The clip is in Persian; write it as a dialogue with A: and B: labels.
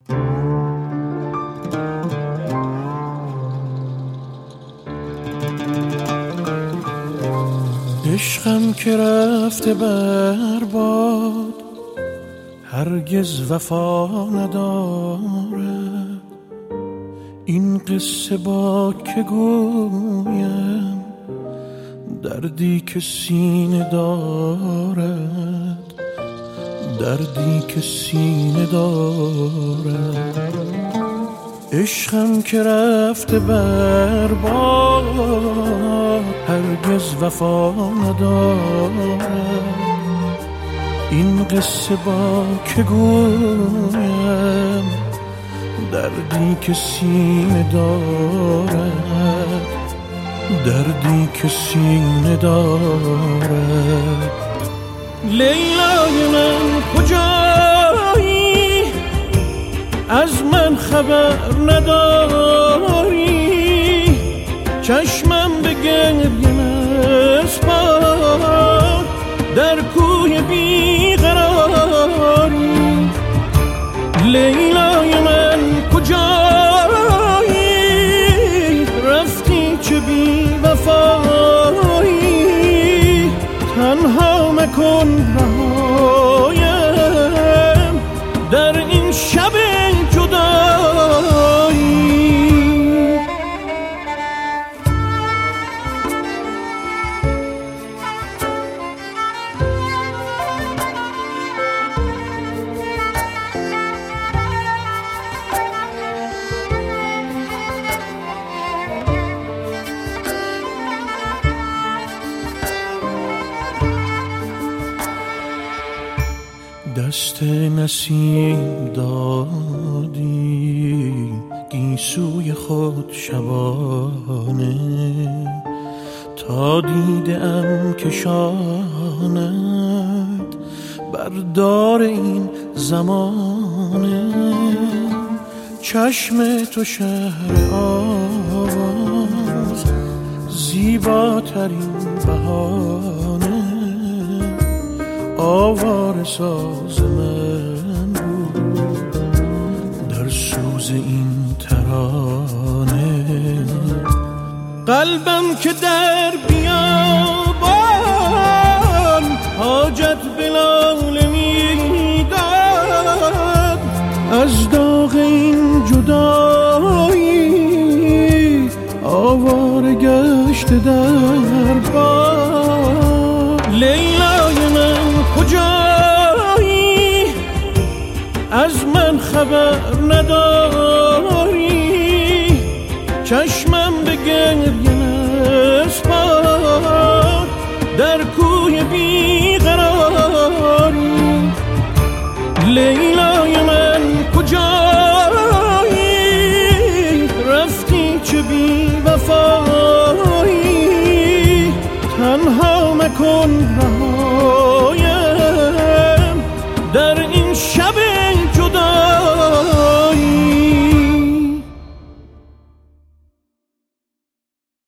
A: عشقم که رفته برباد هرگز وفا ندارد، این قصه با که گویم دردی که سینه دارد، دردی که سینه دارد. عشقم که رفته برباد هرگز وفا ندارد، این قصه با که گویم دردی که سینه دارد، دردی که سینه دارد. لیلای من کجایی؟ از من خبر نداری، چشمم به گریه مسپار، در کوی بیقراری. لیلای من کجایی؟ رفتی چه بی وفایی، تنها مکن رهایم در این شب جدایی. دست نسیم دادی گیسوی خود شبانه، تا دیدم کشاند بردار این زمانه. چشم تو شهر آواز، زیباترین بهانه، آواره ساز من بود در سوز این ترانه. قلبم که در بیابان حاجت به لاله میداد، از داغ این جدایی آواره گشت در باد. لیلای من کجایی؟ از من خبر نداری،